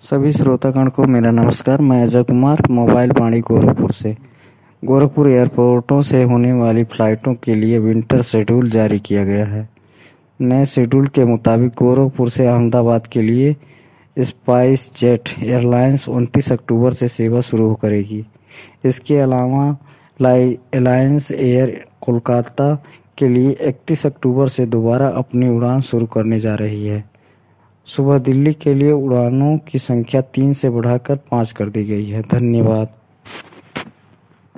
सभी श्रोतागण को मेरा नमस्कार। मैं अजय कुमार, मोबाइल वाणी गोरखपुर से। गोरखपुर एयरपोर्टों से होने वाली फ्लाइटों के लिए विंटर शेड्यूल जारी किया गया है। नए शेड्यूल के मुताबिक गोरखपुर से अहमदाबाद के लिए स्पाइस जेट एयरलाइंस 29 अक्टूबर से सेवा शुरू करेगी। इसके अलावा अलायंस एयर कोलकाता के लिए 31 अक्टूबर से दोबारा अपनी उड़ान शुरू करने जा रही है। सुबह दिल्ली के लिए उड़ानों की संख्या 3 से बढ़ाकर 5 कर दी गई है। धन्यवाद।